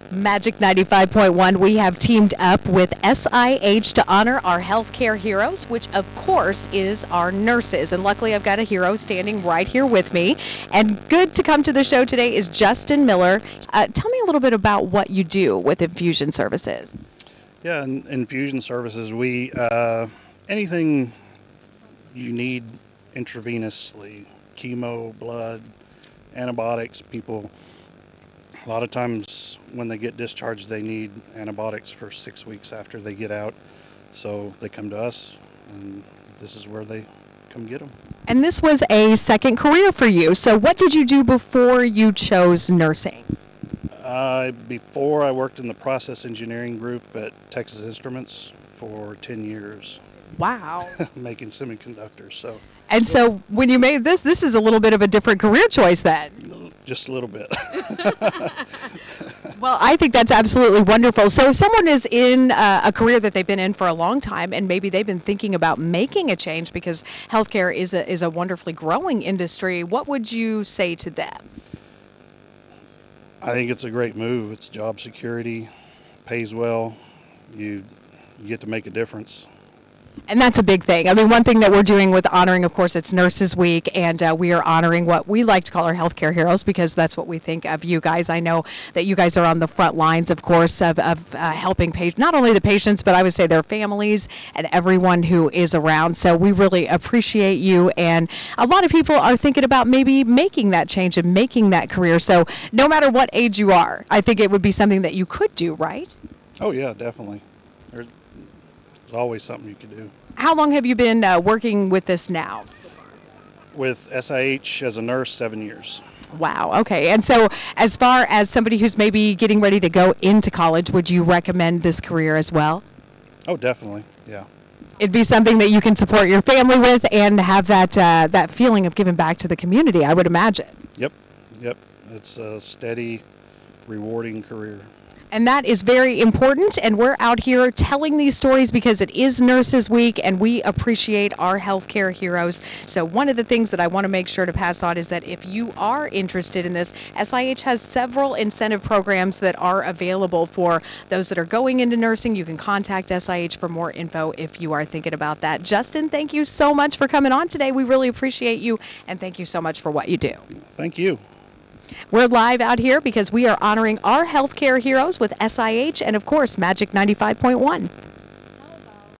Magic 95.1, we have teamed up with SIH to honor our healthcare heroes, which of course is our nurses. And luckily, I've got a hero standing right here with me. And good to come to the show today is Justin Miller. Tell me a little bit about what you do with infusion services. Yeah, in infusion services, we anything you need intravenously, chemo, blood, antibiotics. People a lot of times when they get discharged, they need antibiotics for 6 weeks after they get out. So they come to us, and this is where they come get them. And this was a second career for you. So what did you do before you chose nursing? Before I worked in the process engineering group at Texas Instruments for 10 years. Wow. Making semiconductors. So when you made this is a little bit of a different career choice then. Just a little bit. Well, I think that's absolutely wonderful. So if someone is in a career that they've been in for a long time and maybe they've been thinking about making a change because healthcare is a wonderfully growing industry, what would you say to them? I think it's a great move. It's job security, pays well, you get to make a difference. And that's a big thing. I mean, one thing that we're doing with honoring, of course, it's Nurses Week, and we are honoring what we like to call our healthcare heroes because that's what we think of you guys. I know that you guys are on the front lines, of course, of helping not only the patients, but I would say their families and everyone who is around. So we really appreciate you. And a lot of people are thinking about maybe making that change and making that career. So no matter what age you are, I think it would be something that you could do, right? Oh, yeah, definitely. There's always something you could do. How long have you been working with this now? With SIH as a nurse, 7 years. Wow. Okay. And so as far as somebody who's maybe getting ready to go into college, would you recommend this career as well? Oh, definitely. Yeah. It'd be something that you can support your family with and have that feeling of giving back to the community, I would imagine. Yep. It's a steady, rewarding career. And that is very important, and we're out here telling these stories because it is Nurses Week, and we appreciate our healthcare heroes. So one of the things that I want to make sure to pass on is that if you are interested in this, SIH has several incentive programs that are available for those that are going into nursing. You can contact SIH for more info if you are thinking about that. Justin, thank you so much for coming on today. We really appreciate you, and thank you so much for what you do. Thank you. We're live out here because we are honoring our healthcare heroes with SIH and, of course, Magic 95.1.